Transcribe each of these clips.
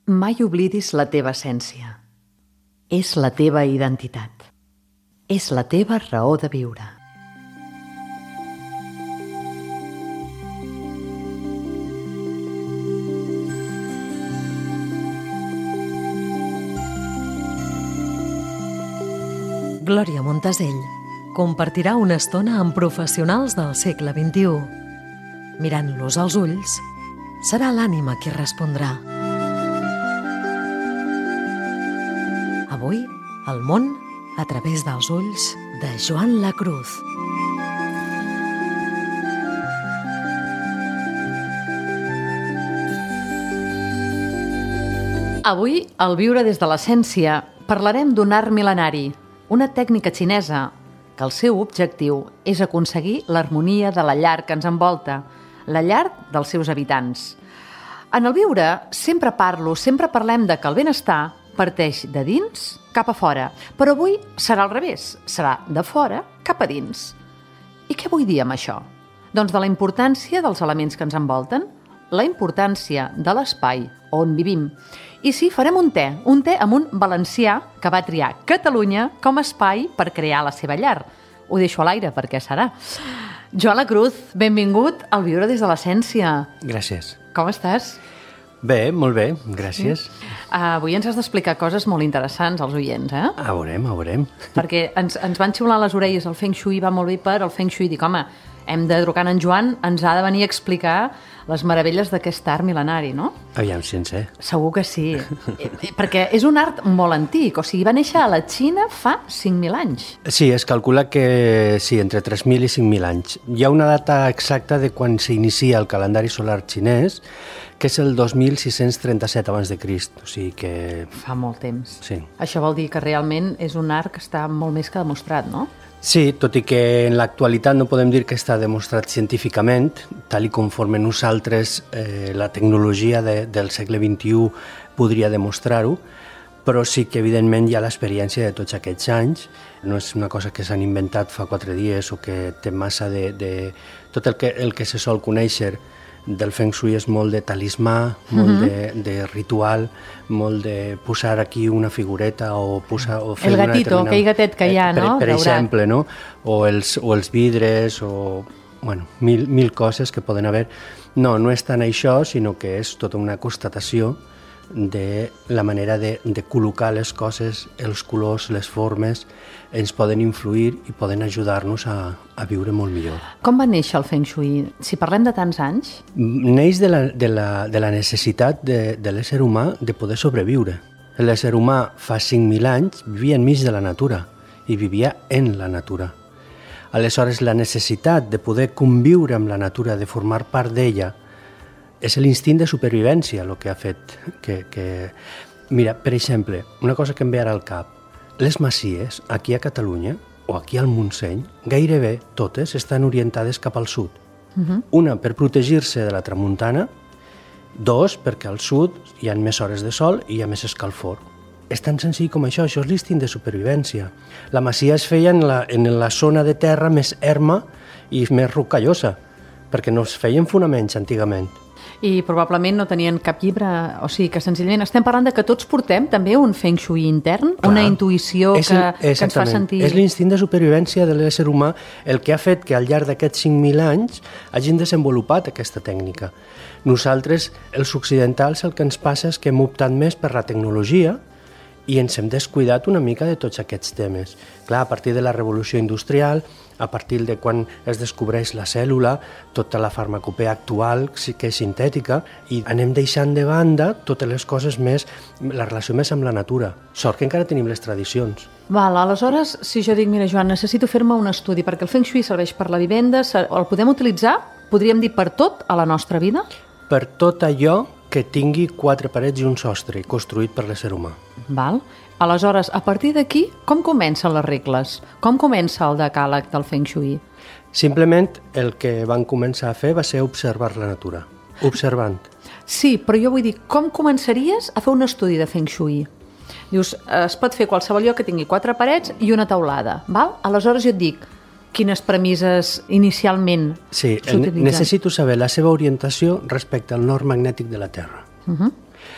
Mai oblidis la teva essència. És la teva identitat. És la teva raó de viure. Glòria Montasell compartirà una estona amb professionals del segle XXI. Mirant-los als ulls, serà l'ànima qui respondrà. Avui, el món a través dels ulls de Joan Lacruz. Avui, al Viure des de l'essència, parlarem d'un art mil·lenari, una tècnica xinesa que el seu objectiu és aconseguir l'harmonia de la llar que ens envolta, la llar dels seus habitants. En el Viure sempre parlem de que el benestar parteix de dins cap a fora, però avui serà al revés, serà de fora cap a dins. I què vull dir amb això? Doncs de la importància dels elements que ens envolten, la importància de l'espai on vivim. I sí, farem un te amb un valencià que va triar Catalunya com a espai per crear la seva llar. Ho deixo a l'aire perquè serà. Joan Lacruz, benvingut al Viure des de l'essència. Gràcies. Com estàs? Bé, molt bé, gràcies. Avui ens has d'explicar coses molt interessants als oients, eh? A veurem. Perquè ens van xiular les orelles, el Feng Shui va molt bé per el Feng Shui. Dic, home, hem de trucar en Joan, ens ha de venir a explicar les meravelles d'aquest art mil·lenari, no? Aviam si en sé. Segur que sí. Perquè és un art molt antic, o sigui, va néixer a la Xina fa 5.000 anys. Sí, es calcula que sí, entre 3.000 i 5.000 anys. Hi ha una data exacta de quan s'inicia el calendari solar xinès, que és el 2637 abans de Crist, o sigui que... Fa molt temps. Sí. Això vol dir que realment és un art que està molt més que demostrat, no? Sí, tot i que en l'actualitat no podem dir que està demostrat científicament, tal i conforme nosaltres la tecnologia del segle XXI podria demostrar-ho, però sí que evidentment hi ha l'experiència de tots aquests anys. No és una cosa que s'han inventat fa 4 dies o que té massa de... Tot el que se sol conèixer del Feng Shui és molt de talismà, molt de ritual, molt de posar aquí una figureta o fer el gatito, aquell gatet que hi ha, no? Per exemple, no? O els vidres, o bueno, mil coses que poden haver. No és tant això, sinó que és tota una constatació de la manera de col·locar les coses, els colors, les formes, ens poden influir i poden ajudar-nos a viure molt millor. Com va néixer el Feng Shui? Si parlem de tants anys... Neix de la necessitat de l'ésser humà de poder sobreviure. L'ésser humà fa 5.000 anys vivia enmig de la natura i vivia en la natura. Aleshores, la necessitat de poder conviure amb la natura, de formar part d'ella, és l'instint de supervivència el que ha fet que... Mira, per exemple, una cosa que em ve ara al cap. Les masies, aquí a Catalunya, o aquí al Montseny, gairebé totes estan orientades cap al sud. Una, per protegir-se de la tramuntana. 2, perquè al sud hi ha més hores de sol i hi ha més escalfor. És tan senzill com això és l'instint de supervivència. La masia es feia en la zona de terra més erma i més rocallosa, perquè no es feien fonaments antigament. I probablement no tenien cap llibre, o sigui que senzillament estem parlant de que tots portem també un Feng Shui intern, clar, una intuïció que ens fa sentir... És l'instint de supervivència de l'ésser humà el que ha fet que al llarg d'aquests 5.000 anys hagin desenvolupat aquesta tècnica. Nosaltres, els occidentals, el que ens passa és que hem optat més per la tecnologia i ens hem descuidat una mica de tots aquests temes. Clar, a partir de la revolució industrial, a partir de quan es descobreix la cèl·lula, tota la farmacopea actual, que és sintètica, i anem deixant de banda totes les coses més, la relació més amb la natura. Sort que encara tenim les tradicions. Val, aleshores, si jo dic, mira, Joan, necessito fer-me un estudi, perquè el Feng Shui serveix per la vivenda, el podem utilitzar, podríem dir, per tot a la nostra vida? Per tot allò que tingui 4 parets i un sostre, construït per l'ésser humà. Val. Aleshores, a partir d'aquí, com comencen les regles? Com comença el decàleg del Feng Shui? Simplement el que van començar a fer va ser observar la natura. Observant. Sí, però jo vull dir, com començaries a fer un estudi de Feng Shui? Dius, es pot fer qualsevol lloc que tingui 4 parets i una teulada, val? Aleshores jo et dic, quines premisses inicialment s'utilitzen? Necessito saber la seva orientació respecte al nord magnètic de la Terra.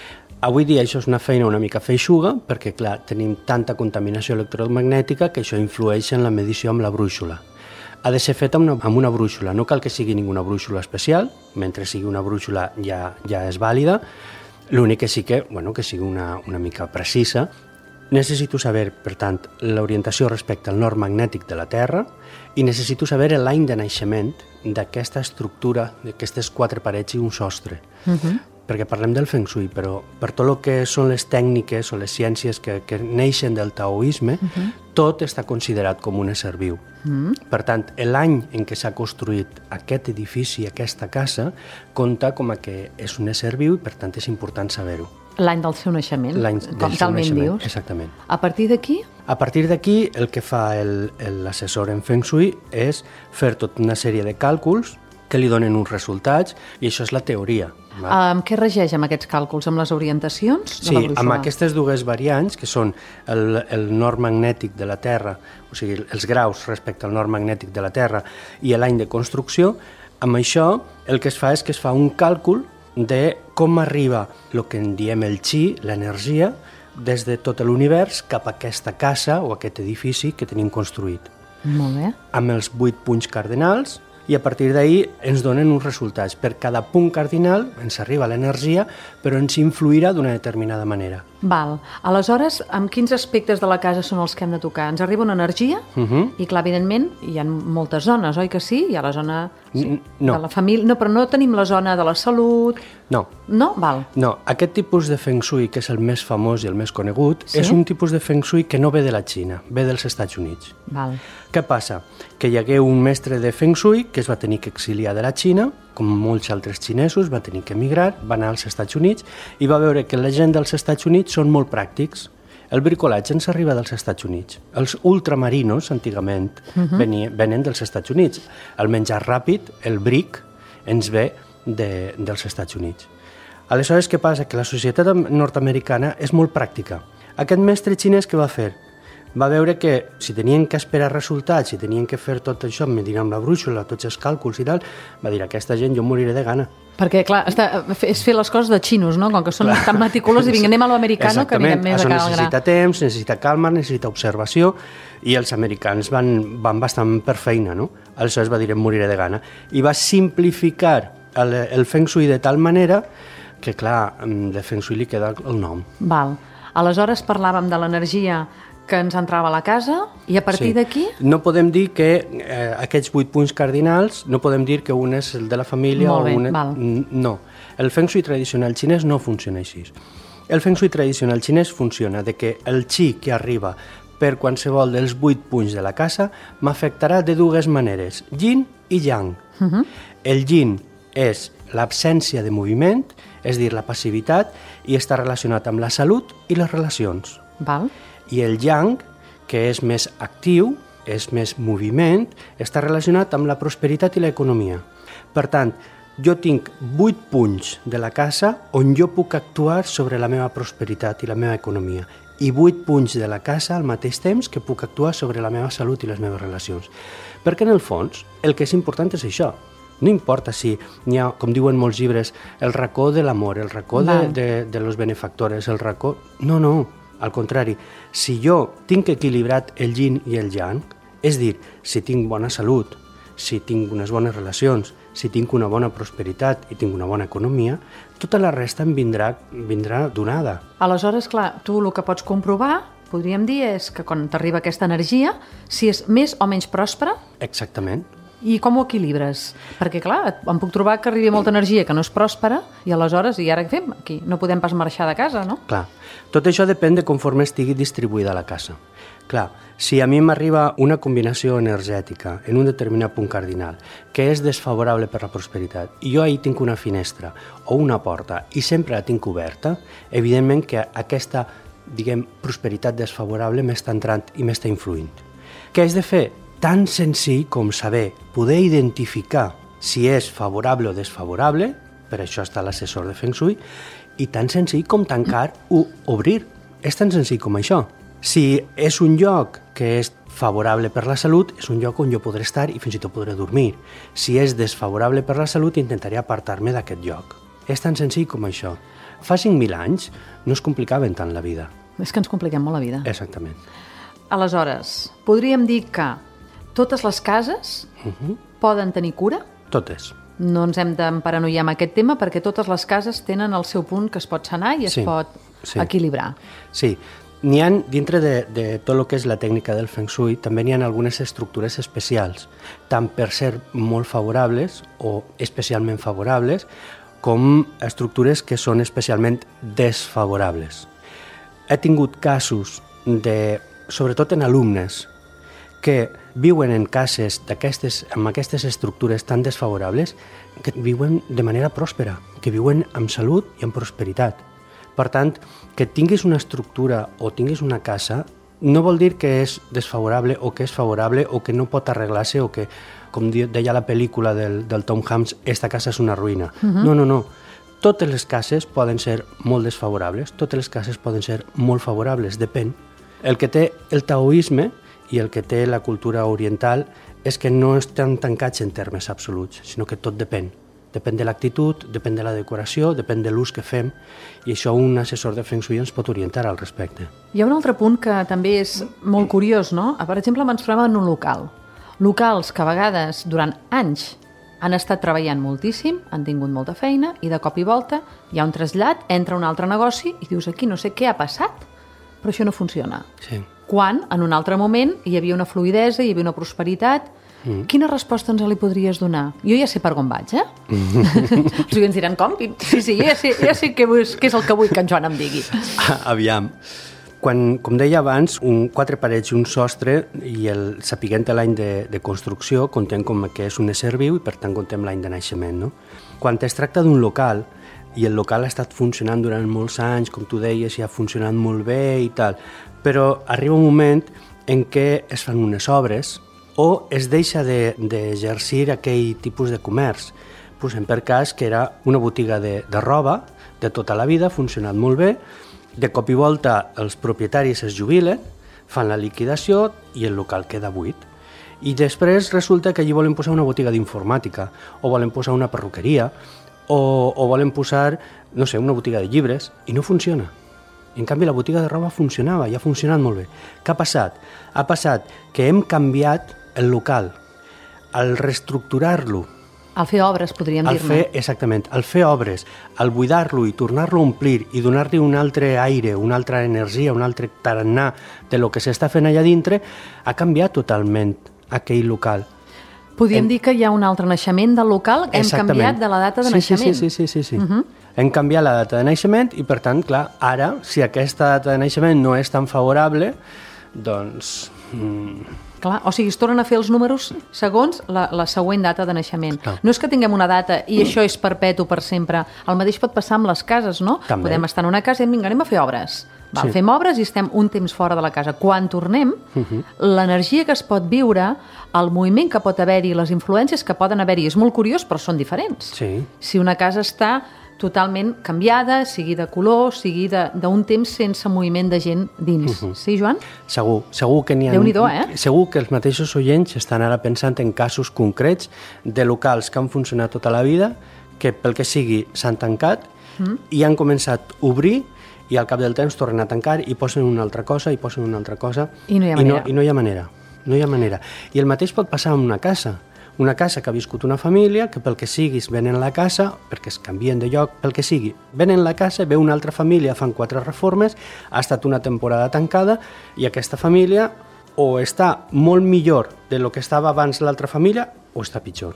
Avui dia això és una feina una mica feixuga, perquè clar, tenim tanta contaminació electromagnètica que això influeix en la medició amb la brúixola. Ha de ser feta amb una brúixola, no cal que sigui ninguna brúixola especial, mentre sigui una brúixola ja és vàlida, l'únic que sí que sigui una mica precisa. Necessito saber, per tant, l'orientació respecte al nord magnètic de la Terra i necessito saber l'any de naixement d'aquesta estructura, d'aquestes 4 parets i un sostre. Perquè parlem del Feng Shui, però per tot el que són les tècniques o les ciències que neixen del taoisme, tot està considerat com un ésser viu. Per tant, l'any en què s'ha construït aquest edifici, aquesta casa, compta com a que és un ésser viu i per tant és important saber-ho. L'any del seu naixement, com talment dius. Exactament. A partir d'aquí? A partir d'aquí, el que fa l'assessor en Feng Shui és fer tota una sèrie de càlculs que li donen uns resultats, i això és la teoria. Amb què regeix amb aquests càlculs? Amb les orientacions de la brúixola? Sí, amb aquestes dues variants, que són el nord magnètic de la Terra, o sigui, els graus respecte al nord magnètic de la Terra i l'any de construcció, amb això el que es fa és que es fa un càlcul de com arriba el que en diem el chi, l'energia, des de tot l'univers cap a aquesta casa o aquest edifici que tenim construït. Molt bé. Amb els 8 punts cardinals, i a partir d'ahir ens donen uns resultats. Per cada punt cardinal ens arriba l'energia, però ens influirà d'una determinada manera. Val. Aleshores, amb quins aspectes de la casa són els que hem de tocar? Ens arriba una energia i, clar, evidentment, hi ha moltes zones, oi que sí? Hi ha la zona de la família... No, però no tenim la zona de la salut... No. No? Val. No, aquest tipus de Feng Shui, que és el més famós i el més conegut, és un tipus de Feng Shui que no ve de la Xina, ve dels Estats Units. Val. Què passa? Que hi hagué un mestre de Feng Shui que es va tenir que exiliar de la Xina, com molts altres xinesos, va tenir que emigrar, va anar als Estats Units i va veure que la gent dels Estats Units són molt pràctics. El bricolatge ens arriba dels Estats Units. Els ultramarinos, antigament, venen dels Estats Units. El menjar ràpid, el bric, ens ve dels Estats Units. Aleshores, què passa? Que la societat nord-americana és molt pràctica. Aquest mestre xinès què va fer? Va veure que si tenien que esperar resultats, si tenien que fer tot això, medir amb la brúixola, tots els càlculs i tal, va dir, aquesta gent jo moriré de gana. Perquè, clar, és fer les coses de xinos, no? Com que són tan meticulosos i anem a l'americano que anirem més a cara al gra. Necessita temps, necessita calma, necessita observació, i els americans van bastant per feina, no? Aleshores va dir, moriré de gana. I va simplificar el Feng Shui de tal manera que, clar, de Feng Shui li queda el nom. Val. Aleshores parlàvem de l'energia que ens entrava a la casa i a partir d'aquí... No podem dir que aquests 8 punts cardinals, no podem dir que un és el de la família o un... No. El Feng Shui tradicional xinès no funciona així. El Feng Shui tradicional xinès funciona de que el chi que arriba per qualsevol dels 8 punts de la casa m'afectarà de dues maneres, yin i yang. El yin és l'absència de moviment, és a dir, la passivitat, i està relacionat amb la salut i les relacions. Val. I el yang, que és més actiu, és més moviment, està relacionat amb la prosperitat i l'economia. Per tant, jo tinc 8 punts de la casa on jo puc actuar sobre la meva prosperitat i la meva economia, i 8 punts de la casa al mateix temps que puc actuar sobre la meva salut i les meves relacions. Perquè en el fons el que és important és això. No importa si n'hi ha, com diuen molts llibres, el racó de l'amor, el racó de los benefactores, el racó... No. Al contrari, si jo tinc equilibrat el yin i el yang, és dir, si tinc bona salut, si tinc unes bones relacions, si tinc una bona prosperitat i tinc una bona economia, tota la resta em vindrà donada. Aleshores, clar, tu el que pots comprovar, podríem dir, és que quan t'arriba aquesta energia, si és més o menys pròspera... Exactament. I com ho equilibres? Perquè, clar, em puc trobar que arribi molta energia que no és pròspera i aleshores, i ara què fem? Aquí no podem pas marxar de casa, no? Clar, tot això depèn de conforme estigui distribuïda la casa. Clar, si a mi m'arriba una combinació energètica en un determinat punt cardinal que és desfavorable per la prosperitat i jo ahir tinc una finestra o una porta i sempre la tinc oberta, evidentment que aquesta, prosperitat desfavorable m'està entrant i m'està influint. Què has de fer? Tan senzill com saber, poder identificar si és favorable o desfavorable, per això està l'assessor de Feng Shui, i tan senzill com tancar o obrir. És tan senzill com això. Si és un lloc que és favorable per la salut, és un lloc on jo podré estar i fins i tot podré dormir. Si és desfavorable per la salut, intentaré apartar-me d'aquest lloc. És tan senzill com això. Fa 5.000 anys no es complicaven tant la vida. És que ens compliquem molt la vida. Exactament. Aleshores, podríem dir que totes les cases poden tenir cura? Totes. No ens hem d'emparanoiar amb aquest tema perquè totes les cases tenen el seu punt que es pot sanar i es pot equilibrar. Sí. N'hi ha, dintre de tot el que és la tècnica del Feng Shui, també n'hi ha algunes estructures especials, tant per ser molt favorables o especialment favorables, com estructures que són especialment desfavorables. He tingut casos, sobretot en alumnes, que viuen en cases amb aquestes estructures tan desfavorables, que viuen de manera pròspera, que viuen amb salut i amb prosperitat. Per tant, que tinguis una estructura o tinguis una casa no vol dir que és desfavorable o que és favorable o que no pot arreglar-se o que, com deia la pel·lícula del Tom Hanks, esta casa és una ruïna. No. Totes les cases poden ser molt desfavorables, totes les cases poden ser molt favorables, depèn. El que té el taoisme i el que té la cultura oriental és que no estan tancats en termes absoluts, sinó que tot depèn. Depèn de l'actitud, depèn de la decoració, depèn de l'ús que fem, i això un assessor de Feng Shui ens pot orientar al respecte. Hi ha un altre punt que també és molt curiós, no? Per exemple, ens trobem en un local. Locals que a vegades, durant anys, han estat treballant moltíssim, han tingut molta feina, i de cop i volta hi ha un trasllat, entra un altre negoci, i dius, aquí no sé què ha passat, però això no funciona. Sí. Quan, en un altre moment, hi havia una fluïdesa, hi havia una prosperitat. Quina resposta ens li podries donar? Jo ja sé per on vaig, eh? Els oients diran, com? Sí, ja sé què és el que vull que en Joan em digui. Aviam. Quan, com deia abans, 4 parets i un sostre, i sapiguent l'any de construcció, contem com que és un ésser viu i per tant contem l'any de naixement, no? Quan es tracta d'un local, i el local ha estat funcionant durant molts anys, com tu deies, i ha funcionat molt bé i tal, però arriba un moment en què es fan unes obres o es deixa d'exercir aquell tipus de comerç. Posem per cas que era una botiga de roba de tota la vida, ha funcionat molt bé, de cop i volta els propietaris es jubilen, fan la liquidació i el local queda buit. I després resulta que allí volen posar una botiga d'informàtica, o volen posar una perruqueria, o volen posar, no sé, una botiga de llibres, i no funciona. En canvi, la botiga de roba funcionava i ha funcionat molt bé. Què ha passat? Ha passat que hem canviat el local. Al reestructurar-lo, al fer obres, podríem dir-ne. Exactament. Al fer obres, al buidar-lo i tornar-lo a omplir i donar-li un altre aire, una altra energia, un altre tarannà de lo que s'està fent allà dintre, ha canviat totalment aquell local. Podríem dir que hi ha un altre naixement del local, hem canviat de la data de naixement. Sí. Hem canviat la data de naixement i, per tant, clar, ara, si aquesta data de naixement no és tan favorable, doncs... Clar, o sigui, es tornen a fer els números segons la següent data de naixement. Clar. No és que tinguem una data i això és perpetu per sempre. El mateix pot passar amb les cases, no? També. Podem estar en una casa i vinga, anem a fer obres. Val, Sí. Fem obres i estem un temps fora de la casa. Quan tornem, l'energia que es pot viure, el moviment que pot haver-hi, les influències que poden haver-hi, és molt curiós, però són diferents. Sí. Si una casa està totalment canviada, sigui de color, sigui d'un temps sense moviment de gent dins. Sí, Joan? Segur que n'hi ha... Déu-n'hi-do, eh? Segur que els mateixos oients estan ara pensant en casos concrets de locals que han funcionat tota la vida, que pel que sigui s'han tancat i han començat a obrir i al cap del temps tornen a tancar i posen una altra cosa i posen una altra cosa I no hi ha manera. I no hi ha manera. No hi ha manera. I el mateix pot passar amb una casa. Una casa que ha viscut una família, que pel que siguis venen la casa, perquè es canvien de lloc, pel que sigui, venen la casa, ve una altra família, fan 4 reformes, ha estat una temporada tancada i aquesta família o està molt millor de lo que estava abans l'altra família o està pitjor.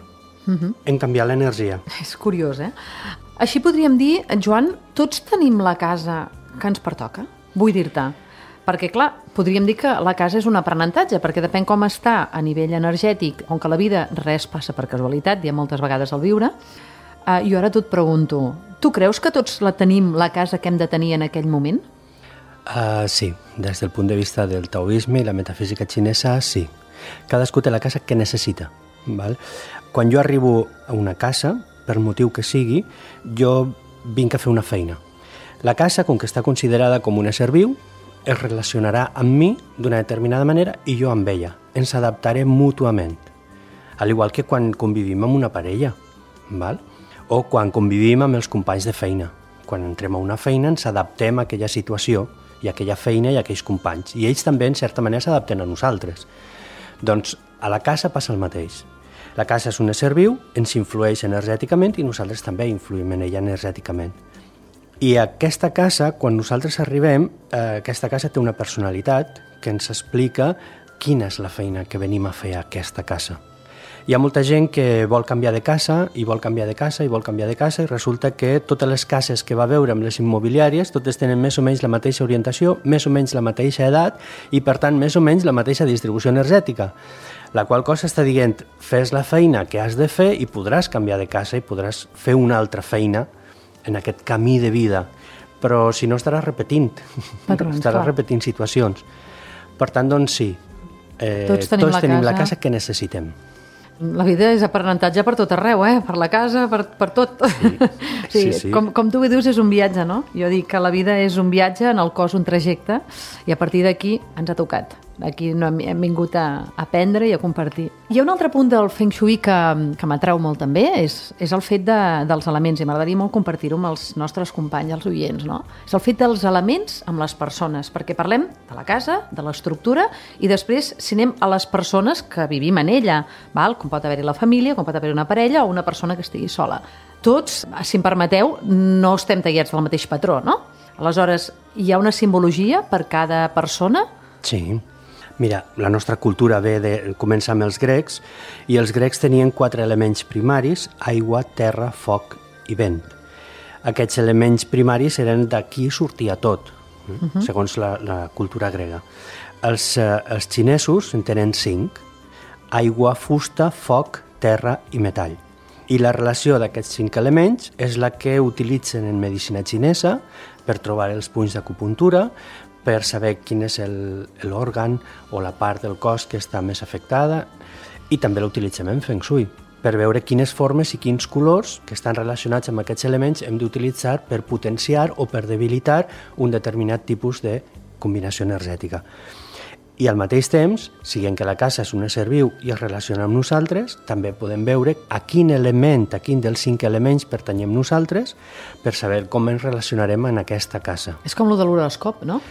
En canviar l'energia. És curiós, eh? Així podríem dir, Joan, tots tenim la casa que ens pertoca? Vull dir-te, perquè, clar, podríem dir que la casa és un aprenentatge, perquè depèn com està a nivell energètic, on que la vida res passa per casualitat, hi ha moltes vegades al viure. Jo ara et pregunto, tu creus que tots la tenim, la casa que hem de tenir en aquell moment? Sí, des del punt de vista del taoisme i la metafísica xinesa, sí. Cadascú té la casa que necessita. Val? Quan jo arribo a una casa, per motiu que sigui, jo vinc a fer una feina. La casa, com que està considerada com un ésser viu, es relacionarà amb mi d'una determinada manera i jo amb ella. Ens adaptarem mútuament. Al igual que quan convivim amb una parella, val? O quan convivim amb els companys de feina. quan entrem a una feina ens adaptem a aquella situació i a aquella feina i a aquells companys. I ells també, en certa manera, s'adapten a nosaltres. Doncs a la casa passa el mateix. La casa és un ésser viu, ens influeix energèticament i nosaltres també influïm en ella energèticament. I aquesta casa, quan nosaltres arribem, aquesta casa té una personalitat que ens explica quina és la feina que venim a fer a aquesta casa. Hi ha molta gent que vol canviar de casa i vol canviar de casa i vol canviar de casa i resulta que totes les cases que va veure amb les immobiliàries totes tenen més o menys la mateixa orientació, més o menys la mateixa edat i per tant més o menys la mateixa distribució energètica. La qual cosa està dient, fes la feina que has de fer i podràs canviar de casa i podràs fer una altra feina en aquest camí de vida. Però si no estaràs repetint, estaràs repetint situacions. Per tant, doncs sí, tots tenim la casa que necessitem. La vida és aprenentatge per tot arreu, per la casa, per tot. Sí. Com tu dius, és un viatge, no? Jo dic que la vida és un viatge, en el cos un trajecte, i a partir d'aquí ens ha tocat. Aquí no hem vingut a aprendre i a compartir. Hi ha un altre punt del Feng Shui que m'atreu molt també, és el fet dels elements, i m'agradaria molt compartir-ho amb els nostres companys, els oients, no? És el fet dels elements amb les persones, perquè parlem de la casa, de l'estructura, i després si anem a les persones que vivim en ella, val? Com pot haver-hi la família, com pot haver-hi una parella o una persona que estigui sola. Tots, si em permeteu, no estem tallats del mateix patró, no? Aleshores, hi ha una simbologia per cada persona? Sí. Mira, la nostra cultura ve de començar amb els grecs i els grecs tenien 4 elements primaris, aigua, terra, foc i vent. Aquests elements primaris eren d'aquí sortia tot, segons la cultura grega. Els xinesos en tenen 5, aigua, fusta, foc, terra i metall. I la relació d'aquests 5 elements és la que utilitzen en medicina xinesa per trobar els punts d'acupuntura, per saber quin és l'òrgan o la part del cos que està més afectada, i també l'utilitzem en Feng Shui, per veure quines formes i quins colors que estan relacionats amb aquests elements hem d'utilitzar per potenciar o per debilitar un determinat tipus de combinació energètica. I al mateix temps, siguent que la casa és un ésser viu i es relaciona amb nosaltres, també podem veure a quin element, a quin dels 5 elements pertanyem nosaltres per saber com ens relacionarem en aquesta casa. És com lo de l'horòscop, no?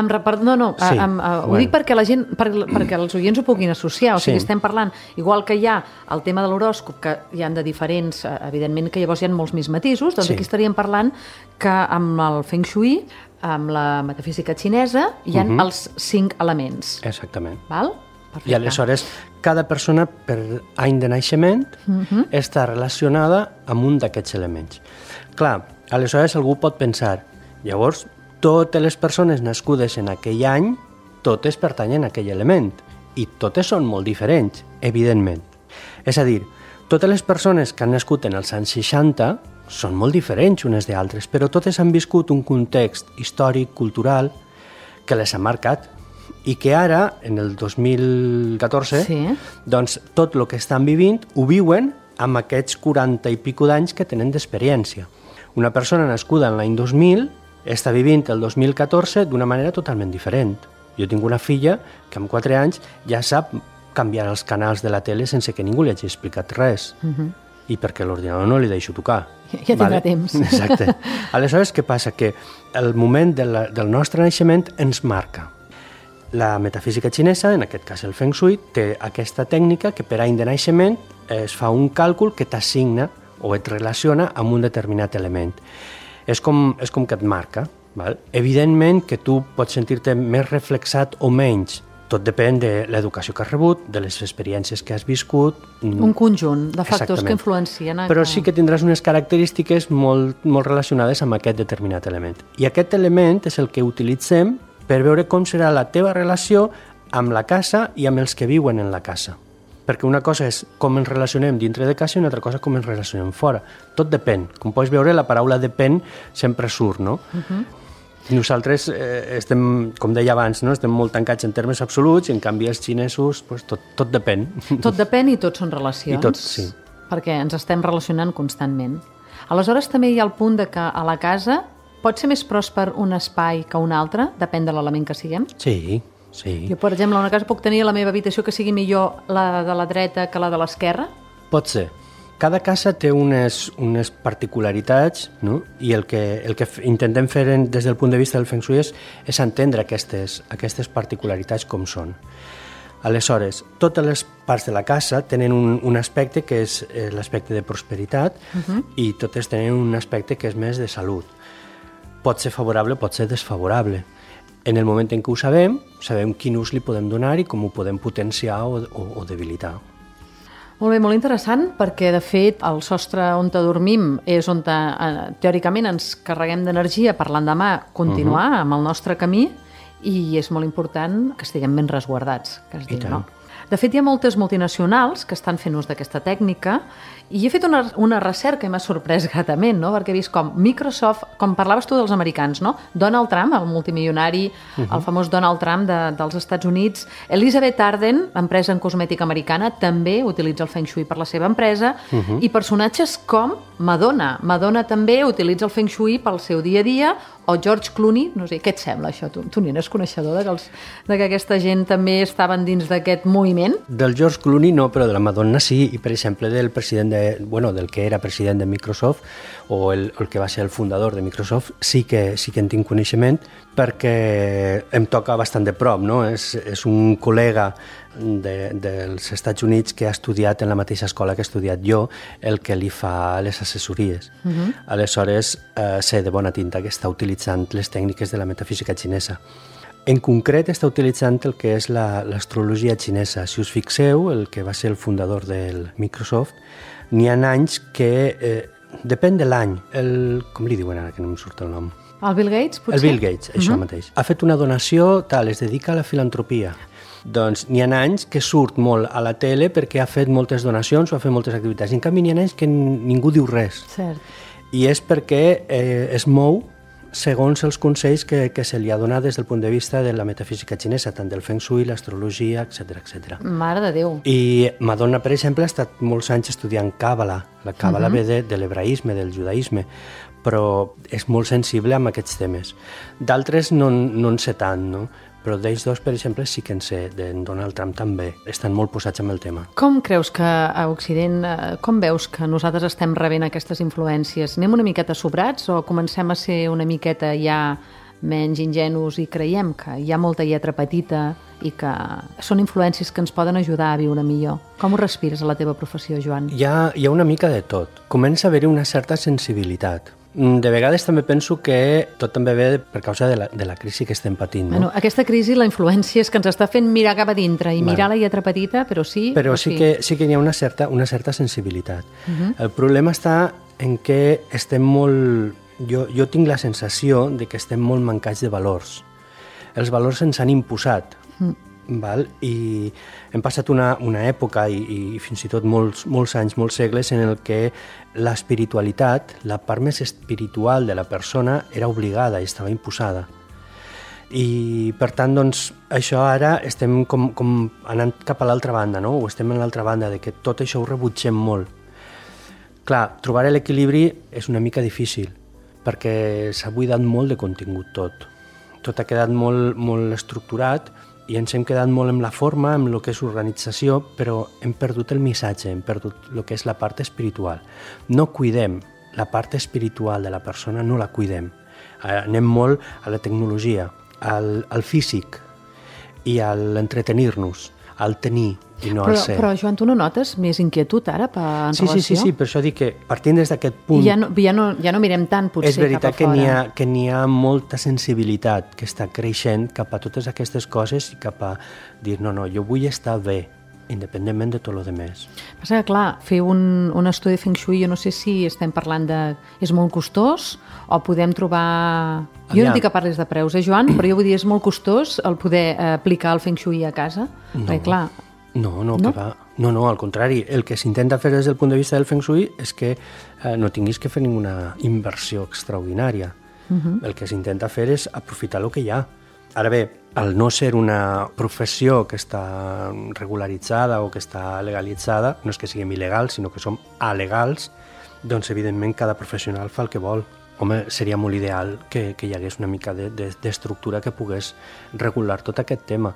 Ho dic perquè la gent, perquè els oients ho puguin associar, o sigui, estem parlant, igual que hi ha el tema de l'horòscop, que hi ha de diferents, evidentment que llavors hi ha molts més matisos, doncs aquí estaríem parlant que amb el Feng Shui, amb la metafísica xinesa, hi ha els 5 elements. Exactament. Val? Perfecte. I aleshores, cada persona per any de naixement està relacionada amb un d'aquests elements. Clar, aleshores algú pot pensar, llavors, totes les persones nascudes en aquell any, totes pertanyen a aquell element, i totes són molt diferents, evidentment. És a dir, totes les persones que han nascut en els anys 60 són molt diferents unes d'altres, però totes han viscut un context històric, cultural, que les ha marcat i que ara, en el 2014, doncs tot el que estan vivint ho viuen amb aquests 40 i pico d'anys que tenen d'experiència. Una persona nascuda en l'any 2000 està vivint el 2014 d'una manera totalment diferent. Jo tinc una filla que amb 4 anys ja sap canviar els canals de la tele sense que ningú li hagi explicat res. I perquè l'ordinador no li deixo tocar. Ja tindrà temps. Exacte. Aleshores, què passa? Que el moment del nostre naixement ens marca. La metafísica xinesa, en aquest cas el Feng Shui, té aquesta tècnica que per any de naixement es fa un càlcul que t'assigna o et relaciona amb un determinat element. És com que et marca. Val? Evidentment que tu pots sentir-te més reflexat o menys. Tot depèn de l'educació que has rebut, de les experiències que has viscut. Un conjunt de factors que influencien. Però sí que tindràs unes característiques molt relacionades amb aquest determinat element. I aquest element és el que utilitzem per veure com serà la teva relació amb la casa i amb els que viuen en la casa. Perquè una cosa és com ens relacionem dintre de casa i una altra cosa com ens relacionem fora. Tot depèn. Com pots veure, la paraula depèn sempre surt, no? Nosaltres estem, com deia abans, no? Estem molt tancats en termes absoluts i en canvi els xinesos tot depèn. Tot depèn i tot són relacions. I tot, sí. Perquè ens estem relacionant constantment. Aleshores també hi ha el punt de que a la casa pot ser més pròsper un espai que un altre, depèn de l'element que siguem? Sí, sí. Jo, per exemple, a una casa puc tenir a la meva habitació que sigui millor la de la dreta que la de l'esquerra? Pot ser. Cada casa té unes particularitats, no? I el que intentem fer des del punt de vista del Feng Shui és entendre aquestes particularitats com són. Aleshores, totes les parts de la casa tenen un aspecte que és l'aspecte de prosperitat i totes tenen un aspecte que és més de salut. Pot ser favorable, pot ser desfavorable. En el moment en què ho sabem quin ús li podem donar i com ho podem potenciar o debilitar. Molt bé, molt interessant, perquè de fet el sostre on dormim és on teòricament ens carreguem d'energia per l'endemà continuar amb el nostre camí, i és molt important que estiguem ben resguardats, que es diu, no? De fet, hi ha moltes multinacionals que estan fent ús d'aquesta tècnica i he fet una recerca i m'ha sorprès gratament, no? Perquè he vist com Microsoft, com parlaves tu dels americans, no? Donald Trump, el multimilionari, el famós Donald Trump dels Estats Units, Elizabeth Arden, empresa en cosmètica americana, també utilitza el Feng Shui per la seva empresa, i personatges com Madonna. Madonna també utilitza el Feng Shui pel seu dia a dia, o George Clooney, no sé, què et sembla això? Tu n'hi eres coneixedor de que aquesta gent també estaven dins d'aquest moviment? Del George Clooney no, però de la Madonna sí, i per exemple del del que era president de Microsoft o el que va ser el fundador de Microsoft sí que en tinc coneixement perquè em toca bastant de prop, no? És un col·lega dels Estats Units que ha estudiat en la mateixa escola que he estudiat jo, el que li fa les assessories. Aleshores, sé de bona tinta que està utilitzant les tècniques de la metafísica xinesa. En concret està utilitzant el que és l'astrologia xinesa. Si us fixeu, el que va ser el fundador del Microsoft, n'hi ha anys que, depèn de l'any, com li diuen ara, que no em surt el nom? El Bill Gates, potser? El Bill Gates, això mateix. Ha fet una donació, es dedica a la filantropia. Doncs n'hi ha anys que surt molt a la tele perquè ha fet moltes donacions o ha fet moltes activitats. En canvi, n'hi ha anys que ningú diu res. Cert. I és perquè es mou segons els consells que se li ha donat des del punt de vista de la metafísica xinesa, tant del Feng Shui, l'astrologia, etc. Mare de Déu. I Madonna, per exemple, ha estat molts anys estudiant Càbala. La Càbala ve de l'hebraïsme, del judaïsme, però és molt sensible amb aquests temes. D'altres no en sé tant, no? Però d'ells dos, per exemple, sí que en sé, d'en Donald Trump també. Estan molt posats amb el tema. Com creus que a Occident, com veus que nosaltres estem rebent aquestes influències? Anem una miqueta sobrats o comencem a ser una miqueta ja menys ingenus i creiem que hi ha molta lletra petita i que són influències que ens poden ajudar a viure millor? Com ho respires a la teva professió, Joan? Hi ha una mica de tot. Comença a haver-hi una certa sensibilitat. De vegades també penso que tot també ve per causa de la crisi que estem patint. No? Bueno, aquesta crisi, la influència és que ens està fent mirar cap a dintre i mirar la lletra petita, però sí... Però sí que hi ha una certa sensibilitat. El problema està en què estem molt... Jo tinc la sensació de que estem molt mancats de valors. Els valors ens han imposat. Val? I hem passat una època i fins i tot molts anys, molts segles en el que l'espiritualitat, la part més espiritual de la persona era obligada i estava imposada. I per tant, doncs, això ara estem com anant cap a l'altra banda, no? O estem a l'altra banda, de que tot això ho rebutgem molt. Clar, trobar l'equilibri és una mica difícil, perquè s'ha buidat molt de contingut tot. Tot ha quedat molt estructurat i ens hem quedat molt amb la forma, amb el que és organització, però hem perdut el missatge, hem perdut el que és la part espiritual. No cuidem la part espiritual de la persona, no la cuidem. Anem molt a la tecnologia, al físic i a l'entretenir-nos, al tenir i no al ser. Però, Joan, tu no notes més inquietud ara en relació? Sí, per això dic que partint des d'aquest punt... Ja no mirem tant, potser, és veritat cap a fora. Que n'hi ha molta sensibilitat que està creixent cap a totes aquestes coses i cap a dir, no, jo vull estar bé, independentment de tot el demés. Passa que, clar, fer un estudi de Feng Shui, jo no sé si estem parlant de... És molt costós o podem trobar... Jo no dic que parlis de preus, Joan? Però jo vull dir, és molt costós el poder aplicar el Feng Shui a casa? No. Perquè, clar... No, que va. No, al contrari. El que s'intenta fer des del punt de vista del Feng Shui és que no tinguis que fer ninguna inversió extraordinària. El que s'intenta fer és aprofitar el que hi ha. Ara bé, al no ser una professió que està regularitzada o que està legalitzada, no és que siguem il·legals, sinó que som alegals, doncs evidentment cada professional fa el que vol. Home, seria molt ideal que hi hagués una mica d'estructura que pogués regular tot aquest tema.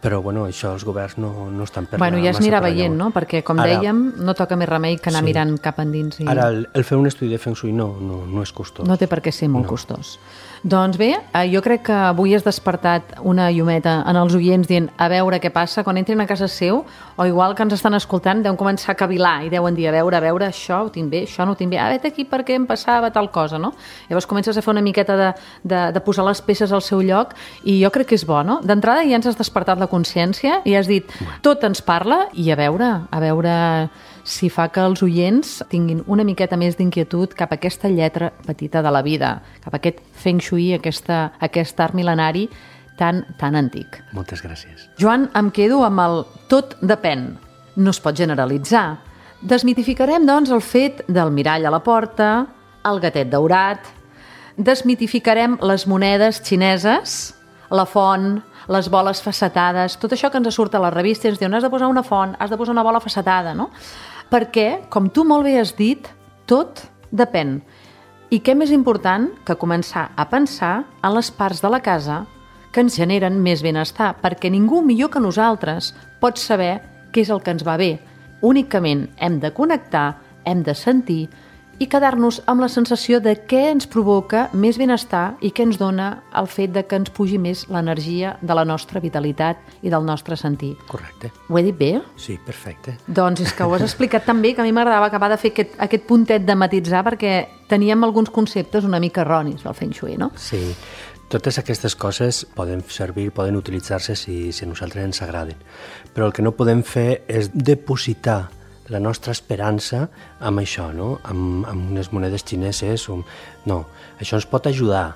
Però, bueno, això els governs no estan per Bueno, ja es anirà veient, no? Perquè, com dèiem, no toca més remei que anar mirant cap endins. Ara, el fer un estudi de Feng Shui no és costós. No té per què ser molt costós. Doncs bé, jo crec que avui has despertat una llumeta en els oients dient a veure què passa quan entrin a casa seu, o igual que ens estan escoltant deuen començar a cavilar i deuen dir a veure, això ho tinc bé, això no ho tinc bé, vet aquí perquè em passava tal cosa, no? Llavors comences a fer una miqueta de posar les peces al seu lloc i jo crec que és bo, no? D'entrada ja ens has despertat la consciència i has dit tot ens parla i a veure si fa que els oients tinguin una miqueta més d'inquietud cap a aquesta lletra petita de la vida, cap a aquest Feng Shui, aquest art mil·lenari tan antic. Moltes gràcies. Joan, em quedo amb el tot depèn. No es pot generalitzar. Desmitificarem, doncs, el fet del mirall a la porta, el gatet daurat, desmitificarem les monedes xineses, la font, les boles facetades, tot això que ens surt a les revistes, ens diuen has de posar una font, has de posar una bola facetada, no? Perquè, com tu molt bé has dit, tot depèn. I què més important que començar a pensar en les parts de la casa que ens generen més benestar, perquè ningú millor que nosaltres pot saber què és el que ens va bé. Únicament hem de connectar, hem de sentir i quedar-nos amb la sensació de què ens provoca més benestar i què ens dona el fet de que ens pugi més l'energia de la nostra vitalitat i del nostre sentir. Correcte. Ho he dit bé? Sí, perfecte. Doncs és que ho has explicat tan bé que a mi m'agradava acabar de fer aquest puntet de matisar perquè teníem alguns conceptes una mica erronis del Feng Shui, no? Sí. Totes aquestes coses poden servir, poden utilitzar-se si a nosaltres ens agraden. Però el que no podem fer és depositar la nostra esperança amb això, no? Amb unes monedes xineses. No, això ens pot ajudar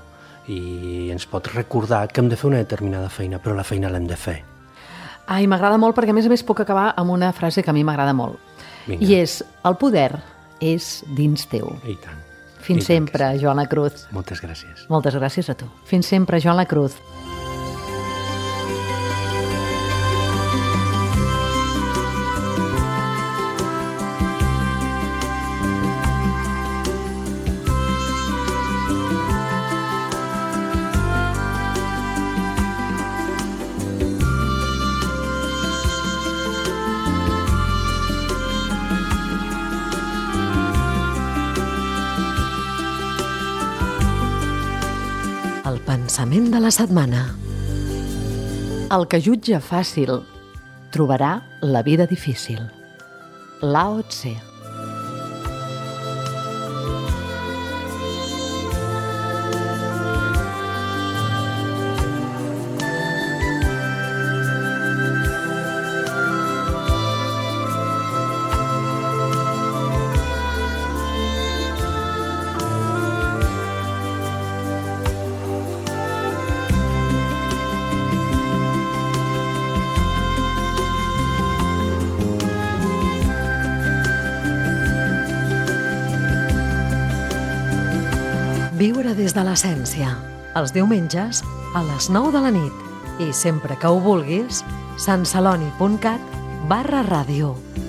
i ens pot recordar que hem de fer una determinada feina, però la feina l'hem de fer. Ai, m'agrada molt perquè a més puc acabar amb una frase que a mi m'agrada molt. Vinga. I és, el poder és dins teu. I tant. Fins sempre, Joan Lacruz. Moltes gràcies. Moltes gràcies a tu. Fins sempre, Joan Lacruz. El pensament de la setmana. El que jutja fàcil trobarà la vida difícil. Lao Tse. Viure des de l'essència. Els diumenges a les 9 de la nit. I sempre que ho vulguis, santceloni.cat/ràdio.